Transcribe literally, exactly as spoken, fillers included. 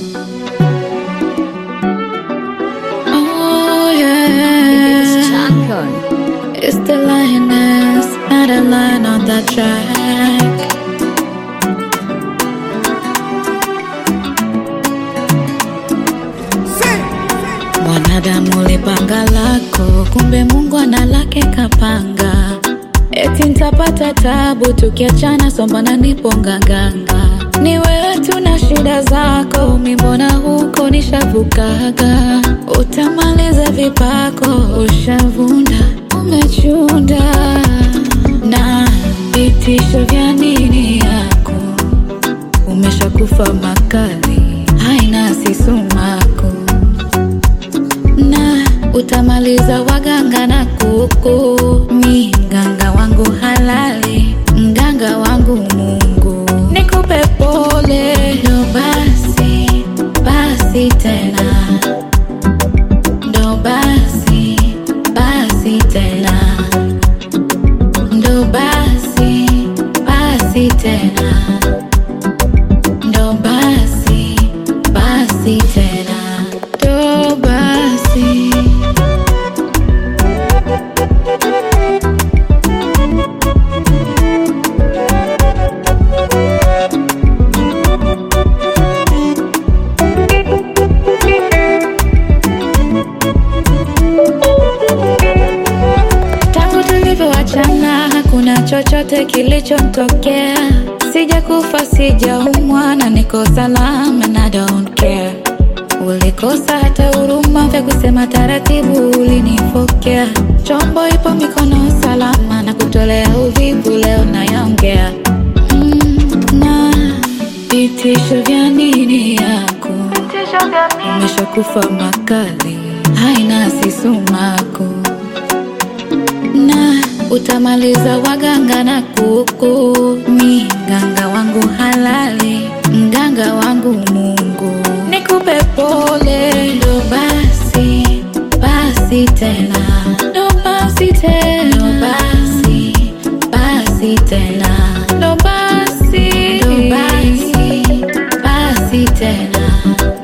Oh yeah, It's champion. it's the lioness, not a lion on that track. Mwanadamu ulipanga lako, kumbe Mungu ana lake kapanga. Eti nitapata tabu tukiachana, sombana nipo nganganga. Ni wewe tu na shida zako, mi mbona huko nishavukaga. Utamaliza vipako, ushavunda, umechunda. Na vitisho vya nini yako, umeshakufa makali, haina sisumako. Na utamaliza waganga na kuku, mi mganga wangu halali, mganga wangu Mungu. Nikupe pole, ndo basi, basi tena, ndo basi, basi tena, ndo basi, basi tena, ndo basi, basi tena, ndo basi. Tangu tulivyoachana hakuna chochote kilichotokea. Sijakufa, sijaumwa na niko salama na I don't care. Ulikosa hata huruma, vya kusema taratibu ulinifokea. Chombo ipo mikono salama, na kutolea uvivu leo nayaongea. Mm, na vitisho vya nini yako, umeshakufa makali, haina sisumako. Na utamaliza waganga na kuku, mi mganga wangu halali, mganga wangu Mungu. Nikupe pole, ndo basi, basi tena, ndo basi tena, ndo basi, basi tena, ndo basi, ndo basi, basi tena.